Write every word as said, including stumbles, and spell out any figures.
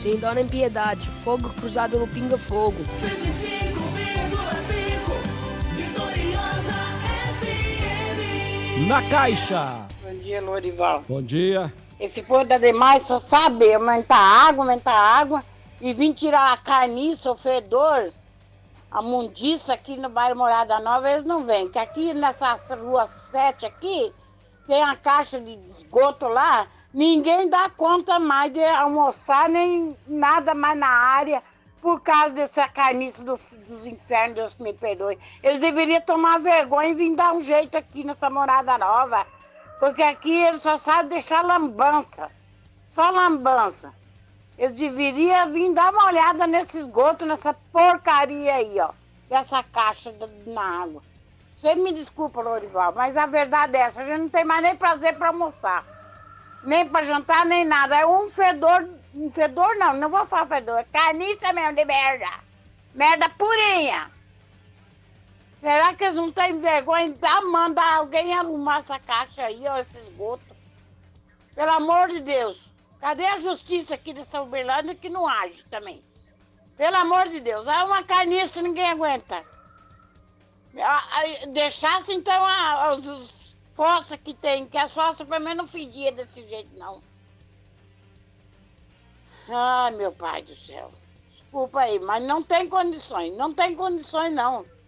sem dó nem piedade, fogo cruzado no pinga-fogo. cento e cinco vírgula cinco, Vitoriosa F M. Na caixa. Bom dia, Lorival. Bom dia. Esse povo da demais só sabe aumentar água, aumentar água e vir tirar a carniça, o fedor, a mundiça aqui no bairro Morada Nova, eles não vêm. Que aqui nessa rua sete aqui, tem a caixa de esgoto lá, ninguém dá conta mais de almoçar, nem nada mais na área, por causa dessa carniça do, dos infernos, Deus que me perdoe. Eles deveriam tomar vergonha e vir dar um jeito aqui nessa Morada Nova, porque aqui eles só sabem deixar lambança, só lambança. Eles deveriam vir dar uma olhada nesse esgoto, nessa porcaria aí, ó, dessa caixa na água. Você me desculpa, Lorival, mas a verdade é essa, a gente não tem mais nem prazer para almoçar, nem para jantar, nem nada. É um fedor, um fedor não, não vou falar fedor, é carniça mesmo de merda, merda purinha. Será que eles não têm vergonha de mandar alguém arrumar essa caixa aí, ó, esse esgoto? Pelo amor de Deus, cadê a justiça aqui dessa Uberlândia que não age também? Pelo amor de Deus, é uma carniça, ninguém aguenta. Deixasse então as fossas que tem, que as fossas pelo menos não fedia desse jeito, não. Ai, meu pai do céu, desculpa aí, mas não tem condições, não tem condições não.